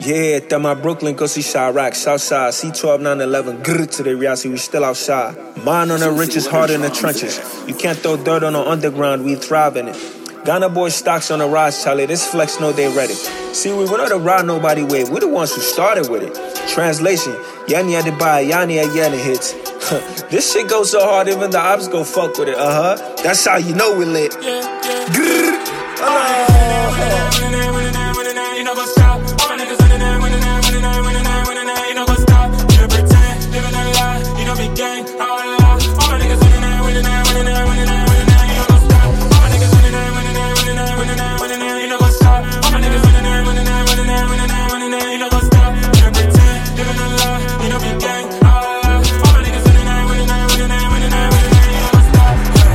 Yeah, that my Brooklyn, go see Chirac, Southside, C12, 911, grr to the reality, we still outside. Mine on the richest, hard in the trenches. You can't throw dirt on the underground, we thrive in it. Ghana boys stocks on the rise, Charlie, this flex know they ready. See, we not to ride nobody wave, we the ones who started with it. Translation, Yani had to buy, Yani had Yana hits. This shit goes so hard, even the ops go fuck with it, That's how you know we lit. Grr. You know go stop. All my niggas winning, you know go stop. You pretend, living a lie. You know be gang, all my niggas winning, you know go stop. All my niggas winning, you know go stop. All my niggas winning, you know go stop. You pretend, living a lie. You know be gang, all my niggas winning, you know go stop.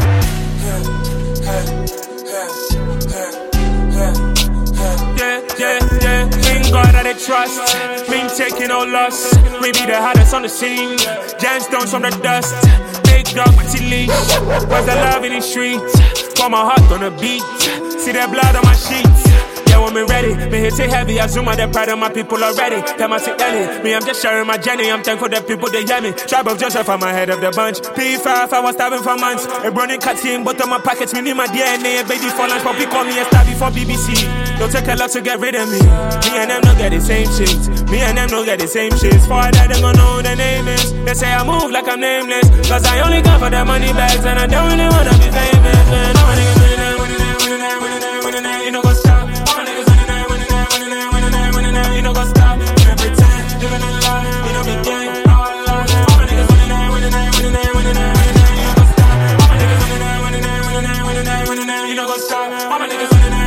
Yeah. God that they trust, mean taking no loss. We be the hottest on the scene, gemstones from the dust. Big dog, pretty leash. Where's the love in the streets? Pour my heart on the beat. See that blood on my sheets. Yeah, when me ready, me hit it heavy. I zoom out the pride of my people already. Tell my sick Ellie, me I'm just sharing my journey. I'm thankful that people they hear me. Tribe of Joseph, I'm ahead of the bunch. P5, I was starving for months. A burning cut in both of my pockets. Me need my DNA, baby for lunch. But call me a star before BBC. Don't take a lot to get rid of me. Me and them don't get the same shit. Me and them don't get the same shit. For that, they gon' know who the name is. They say I move like I'm nameless. Cause I only come for the money bags. And I don't really wanna be famous. Man, all my niggas winning, you know go stop. All my niggas winning, you know go stop. You pretend, living a lie. You know be gang, all my niggas winning, you know go stop. All my niggas winning, you know go stop. All my niggas winning,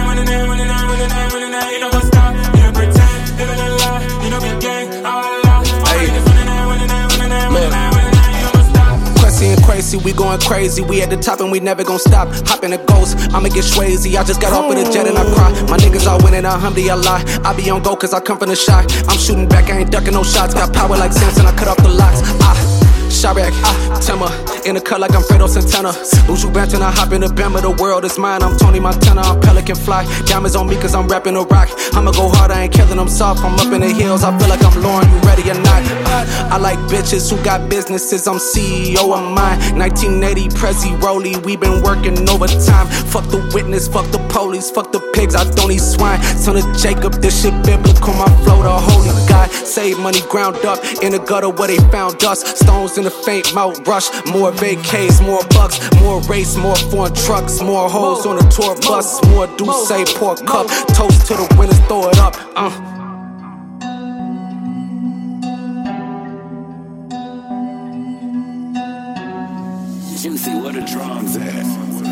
you know go stop. You pretend, living a lie. You know be gang, all my niggas winning, you know go stop. Cressy and crazy, we going crazy. We at the top and we never gon' stop. Hop in the ghost, I'ma get swayzy. I just got off with a jet and I cry. My niggas all winning, alhamdulillah. I be on go cause I come from the shot. I'm shooting back, I ain't ducking no shots. Got power like Samson, I cut off the locks. Chirac, Timmer, in the cut like I'm Fredo Santana. Buju Banton, I hop in the Bama, the world is mine. I'm Tony Montana, I'm Pelican Fly. Diamonds on me cause I'm rapping a rock. I'ma go hard, I ain't killing them soft. I'm up in the hills, I feel like I'm Lauren, you ready or not? I like bitches who got businesses, I'm CEO of mine. 1980, Prezi Rolly, we been working overtime. Fuck the witness, fuck the police, fuck the pigs, I don't eat swine. Son of Jacob, this shit biblical, my flow the holy God. Save money ground up, in the gutter where they found us. Stones in the faint mouth rush, more vacays, more bucks, more race, more foreign trucks, more hoes on the tour bus, more Douce, pour cup, toast to the winners, throw it up, Juicy, where the drums at?